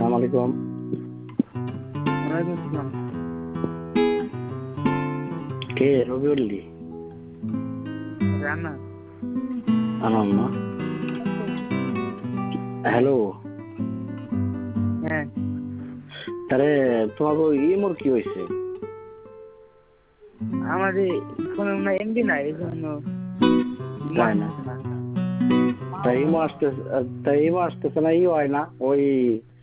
আসসালামু আলাইকুম। ওয়ালাইকুম আসসালাম। কে রবিউল্লি? রান্না আনাম না। হ্যালো, হ্যাঁ তারে তোমাকে ইমোর কি হয়েছে? আমাদের কোনো এমবি নাই এই জন্য তাই না? তাই ইমো আসতেছে না, ই হয় না ওই